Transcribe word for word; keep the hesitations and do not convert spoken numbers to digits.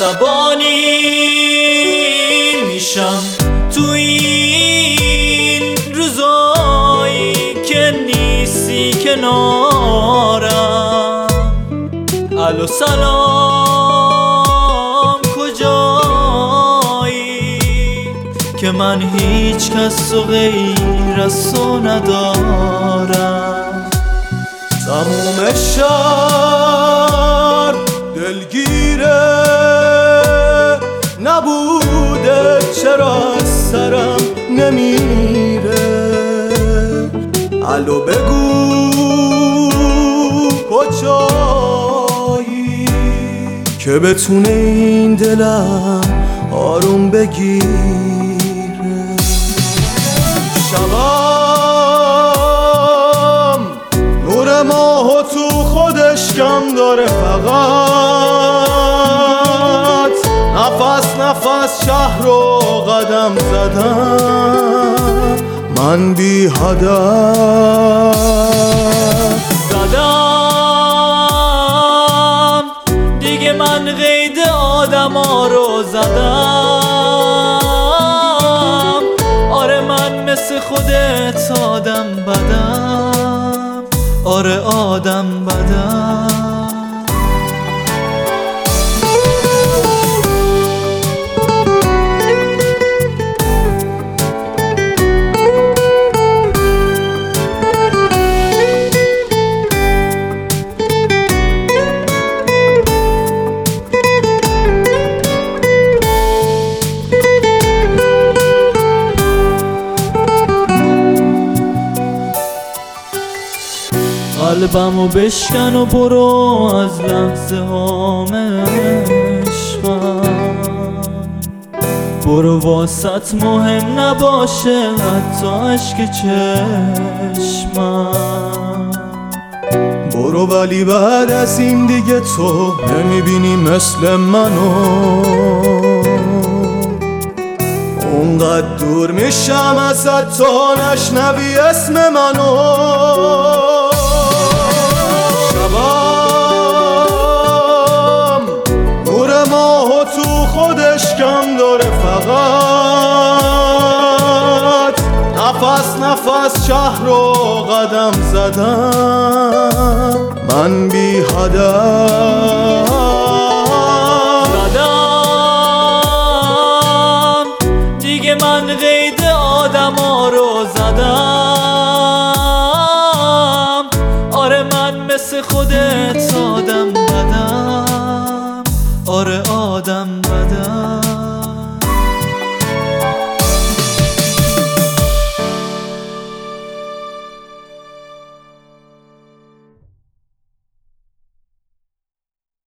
عصبانی میشم تو این روزایی که نیستی کنارم. الو سلام کجایی که من هیچ کس و غیر از تو ندارم. تموم شهر دلگیره نبوده چرا از سرم نمیره. الو بگو کجایی که بتونه این دلم آروم بگیره. شبم نور ماه تو خودش کم داره، فقط نفس نفس شهر رو قدم زدم من بی هدف. زدم دیگه من قید آدم ها رو زدم. آره من مثل خودت آدم بدم، آره آدم بدم. قلبمو بشکن و برو از لحظه هام عشقم. برو واسط مهم نباشه حتی عشق چشمم. برو ولی بعد از این دیگه تو نمیبینی مثل منو. اونقدر دور میشم ازت تا نشنوی اسم منو. شبم نور ماه تو خودش کم داره، فقط نفس نفس شهر رو قدم زدم من بی هدف. زدم دیگه من قید آدم ها رو زدم. آره من مثل خودت آدم بدم، آره آدم بدم.